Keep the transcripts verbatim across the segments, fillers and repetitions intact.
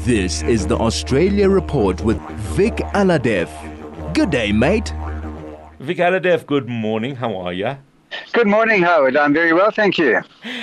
This is the Australia Report with Vic Aladev. Good day, mate. Vic Aladev, good morning. How are you? Good morning, Howard. I'm very well, thank you.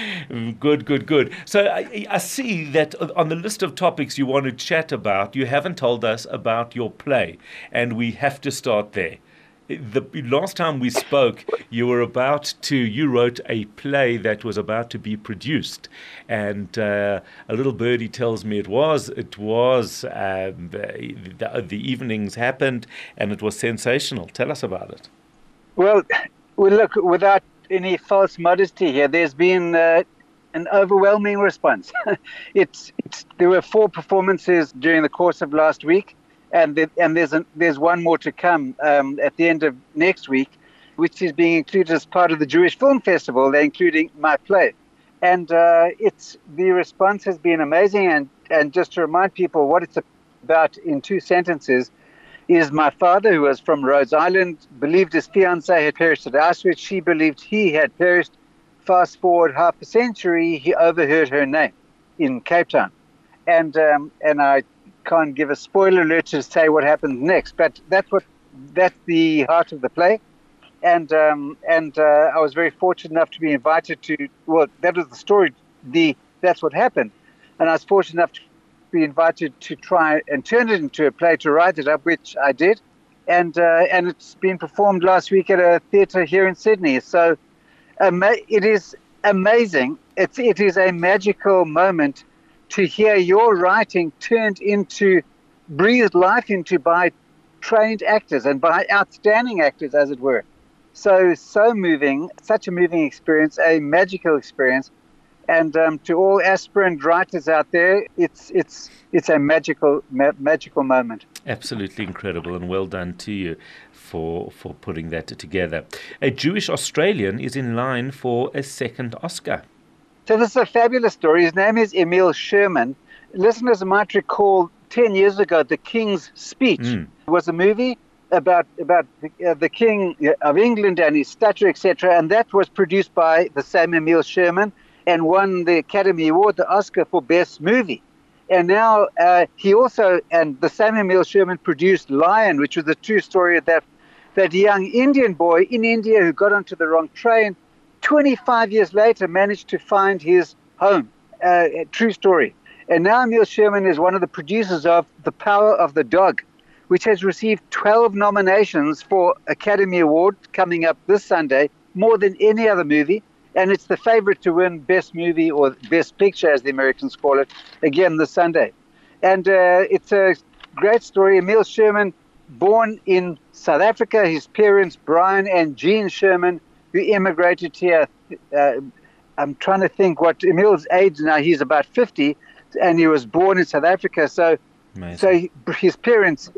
Good, good, good. So I, I see that on the list of topics you want to chat about, you haven't told us about your play, and we have to start there. The last time we spoke, you were about to, you wrote a play that was about to be produced, and uh, a little birdie tells me it was, it was, um, the, the, the evenings happened, and it was sensational. Tell us about it. Well, well look, without any false modesty here, there's been uh, an overwhelming response. it's, it's there were four performances during the course of last week. And the, and there's a, there's one more to come um, at the end of next week, which is being included as part of the Jewish Film Festival. They're including my play, and uh, it's the response has been amazing. And, and just to remind people what it's about in two sentences, is my father, who was from Rhode Island, believed his fiancée had perished at Auschwitz. She believed he had perished. Fast forward half a century, he overheard her name in Cape Town, and um, and I. can't give a spoiler alert to say what happens next, but that's what that's the heart of the play, and um, and uh, I was very fortunate enough to be invited to. Well, that was the story. The that's what happened, and I was fortunate enough to be invited to try and turn it into a play, to write it up, which I did, and uh, and it's been performed last week at a theatre here in Sydney. So um, it is amazing. It's it is a magical moment to hear your writing turned into, breathed life into by trained actors and by outstanding actors, as it were. So, so moving, such a moving experience, a magical experience. And um, to all aspirant writers out there, it's it's it's a magical, ma- magical moment. Absolutely incredible, and well done to you for for putting that together. A Jewish Australian is in line for a second Oscar. So this is a fabulous story. His name is Emil Sherman. Listeners might recall ten years ago, The King's Speech mm. was a movie about about the, uh, the King of England and his stature, et cetera. And that was produced by the same Emil Sherman and won the Academy Award, the Oscar, for Best Movie. And now uh, he also, and the same Emil Sherman produced Lion, which was a true story of that, that young Indian boy in India who got onto the wrong train, twenty-five years later, managed to find his home. Uh, a true story. And now Emil Sherman is one of the producers of The Power of the Dog, which has received twelve nominations for Academy Award coming up this Sunday, more than any other movie. And it's the favorite to win Best Movie or Best Picture, as the Americans call it, again this Sunday. And uh, it's a great story. Emil Sherman, born in South Africa, his parents, Brian and Jean Sherman, who immigrated here. Uh, I'm trying to think what Emil's age now. He's about fifty, and he was born in South Africa. So, Amazing. so he, his parents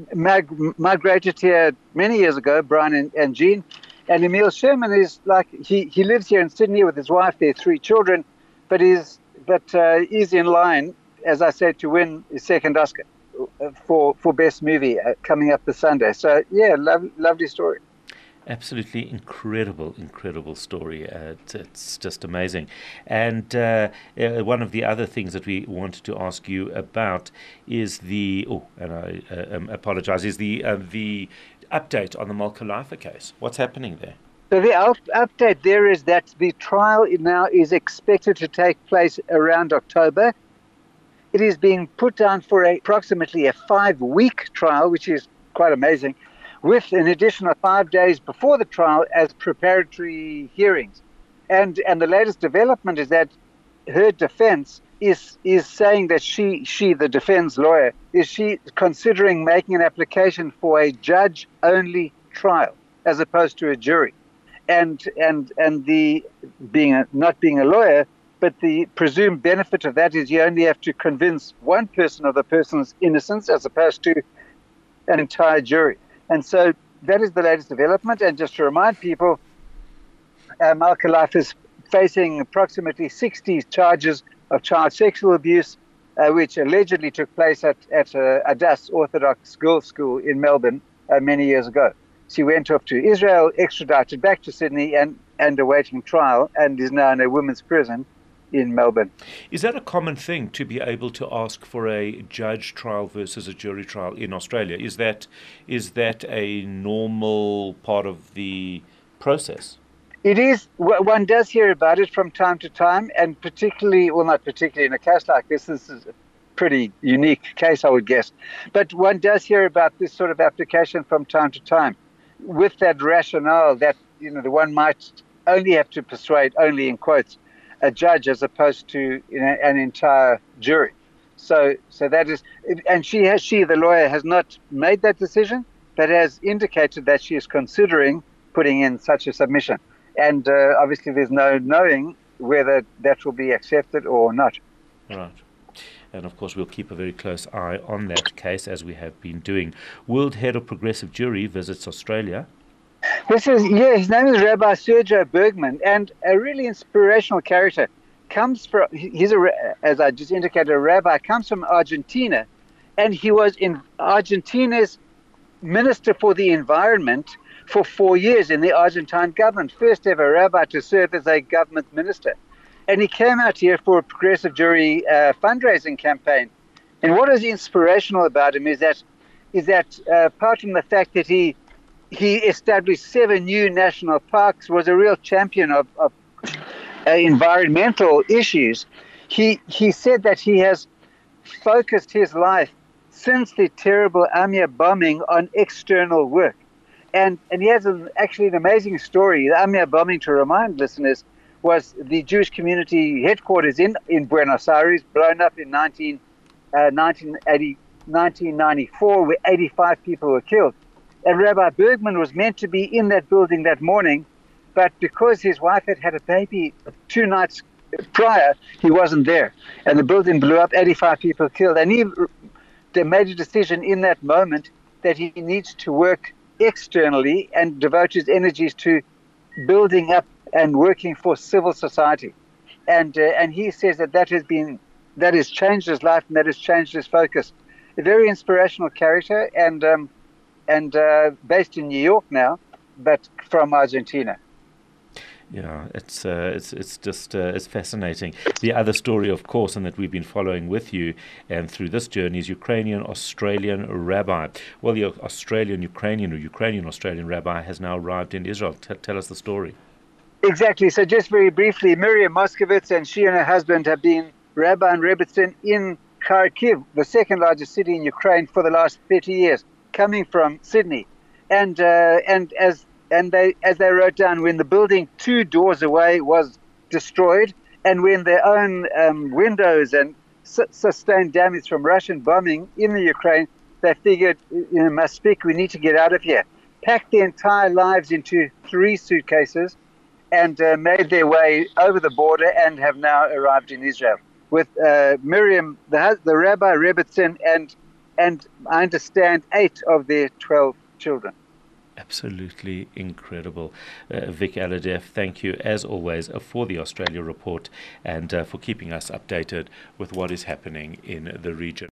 mag- migrated here many years ago, Brian and, and Jean. And Emil Sherman is like he, he lives here in Sydney with his wife. They have three children, but he's but uh, he's in line, as I said, to win his second Oscar for for Best Movie uh, coming up this Sunday. So yeah, lo- lovely story. Absolutely incredible, incredible story. Uh, it's, it's just amazing. And uh, uh, one of the other things that we wanted to ask you about is the, oh, and I uh, um, apologize, is the uh, the update on the Malka Leifer case. What's happening there? So the up- update there is that the trial now is expected to take place around October. It is being put down for a, approximately a five-week trial, which is quite amazing, with an additional five days before the trial as preparatory hearings. And and the latest development is that her defense is is saying that she, she, the defense lawyer, is she considering making an application for a judge-only trial as opposed to a jury. And and and the being a, not being a lawyer, but the presumed benefit of that is you only have to convince one person of the person's innocence as opposed to an entire jury. And so that is the latest development. And just to remind people, uh, Malka Leifer is facing approximately sixty charges of child sexual abuse, uh, which allegedly took place at, at uh, Adas Orthodox Girls' School in Melbourne uh, many years ago. She went off to Israel, extradited back to Sydney, and, and awaiting trial, and is now in a women's prison. in Melbourne. Is that a common thing to be able to ask for a judge trial versus a jury trial in Australia? Is that is that a normal part of the process? It is. One does hear about it from time to time, and particularly, well, not particularly in a case like this. This is a pretty unique case, I would guess. But one does hear about this sort of application from time to time, with that rationale that, you know, the one might only have to persuade, only in quotes, a judge as opposed to, you know, an entire jury. So, so that is, and she has, she, the lawyer, has not made that decision, but has indicated that she is considering putting in such a submission. And uh, obviously, there's no knowing whether that will be accepted or not. Right. And of course, we'll keep a very close eye on that case, as we have been doing. World Head of Progressive Jewry visits Australia. This is, yeah, his name is Rabbi Sergio Bergman, and a really inspirational character. Comes from, he's a, as I just indicated, a rabbi, comes from Argentina, and he was in Argentina's Minister for the Environment for four years in the Argentine government, first ever rabbi to serve as a government minister. And he came out here for a Progressive Jewry uh, fundraising campaign. And what is inspirational about him is that, is that uh, apart from the fact that he he established seven new national parks, was a real champion of, of uh, environmental issues, he he said that he has focused his life since the terrible Amia bombing on external work. And and he has an, actually an amazing story. The Amia bombing, to remind listeners, was the Jewish community headquarters in, in Buenos Aires, blown up in nineteen, uh, nineteen eighty, nineteen ninety-four, where eighty-five people were killed. And Rabbi Bergman was meant to be in that building that morning, but because his wife had had a baby two nights prior, he wasn't there. And the building blew up, eighty-five people killed. And he they made a decision in that moment that he needs to work externally and devote his energies to building up and working for civil society. And uh, and he says that that has been, that has changed his life and that has changed his focus. A very inspirational character, and um, and uh, based in New York now, but from Argentina. Yeah, it's uh, it's it's just uh, it's fascinating. The other story, of course, and that we've been following with you and through this journey, is Ukrainian Australian rabbi. Well, the Australian Ukrainian or Ukrainian Australian rabbi has now arrived in Israel. T- tell us the story. Exactly. So just very briefly, Miriam Moskovitz and she and her husband have been rabbi and rebbetzin in Kharkiv, the second largest city in Ukraine, for the last thirty years, coming from Sydney. And uh, and as and they as they wrote down, when the building two doors away was destroyed, and when their own um, windows and su- sustained damage from Russian bombing in the Ukraine, they figured, you know, must speak, we need to get out of here. Packed their entire lives into three suitcases and uh, made their way over the border and have now arrived in Israel with uh, Miriam, the, the rabbi, rebbetzin, and and I understand eight of their twelve children. Absolutely incredible. Uh, Vic Alhadeff, thank you as always uh, for the Australia Report and uh, for keeping us updated with what is happening in the region.